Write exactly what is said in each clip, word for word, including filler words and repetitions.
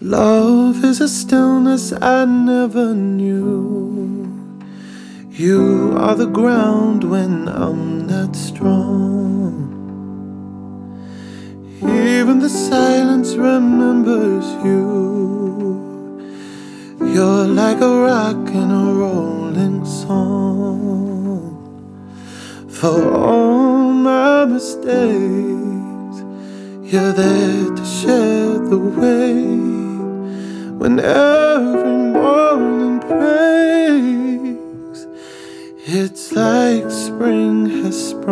Love is a stillness I never knew. You are the ground when I'm not strong. Even the silence remembers you. You're like a rock in a rolling song. For all my mistakes, you're there to share the weight. When every morning breaks, it's like spring has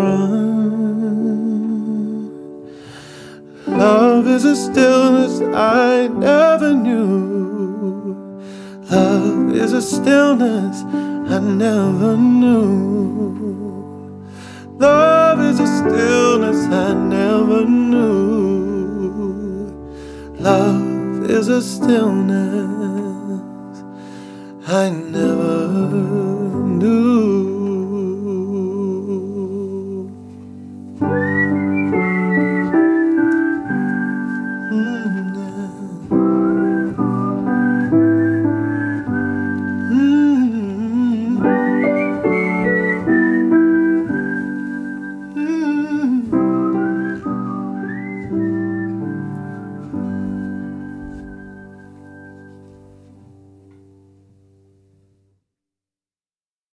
sprung. Love is a stillness I never knew. Love is a stillness I never knew. Love is a stillness I never knew. Love is a stillness I never knew.